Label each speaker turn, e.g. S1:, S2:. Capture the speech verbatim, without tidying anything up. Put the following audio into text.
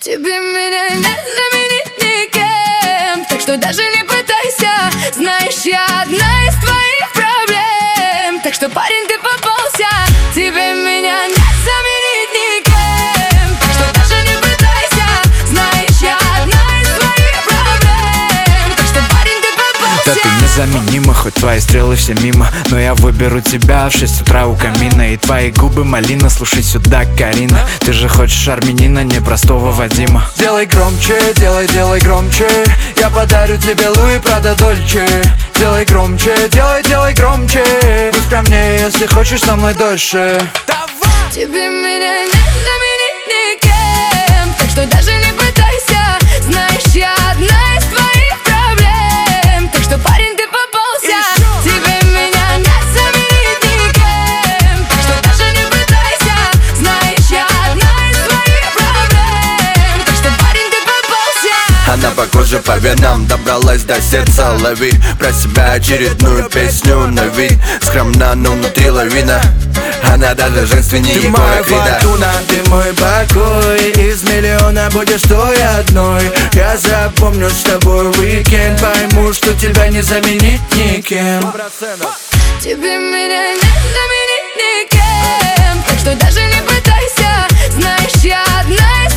S1: Тебе меня не заменить никем, так что даже не пытайся. Знаешь, я одна из твоих проблем, так что, парень, ты попался. Тебе меня не заменить никем, так что даже не пытайся. Знаешь, я одна из твоих проблем, так что, парень, ты попался.
S2: Да ты незаменима, хоть твои стрелы все мимо, но я выберу тебя в шесть утра у камина. И твои губы малина, слушай сюда, Карина. Ты же хочешь армянина, не простого Вадима. Делай громче, делай, делай громче. Я подарю тебе Луи Прада Дольче. Делай громче, делай, делай громче. Будь ко мне, если хочешь со мной дольше.
S1: Тебе меня не заменить никем, так что даже не пытайся. Знаешь, я одна из твоих проблем, так что, парень, ты попался. Тебе меня не заменить никем, так что даже не пытайся. Знаешь, я одна из твоих проблем, так что, парень, ты попался.
S3: Она по коже, по венам добралась до сердца. Лови про себя очередную песню на вид. Скромна, но внутри лавина. Она даже женственнее
S4: Ты
S3: Егора
S4: моя
S3: Крида.
S4: фортуна, ты мой покой. Из миллиона будешь той одной. Я запомню с тобой уикенд. Пойму, что тебя не заменить никем.
S1: Тебе меня не заменить никем, так что даже не пытайся. Знаешь, я одна из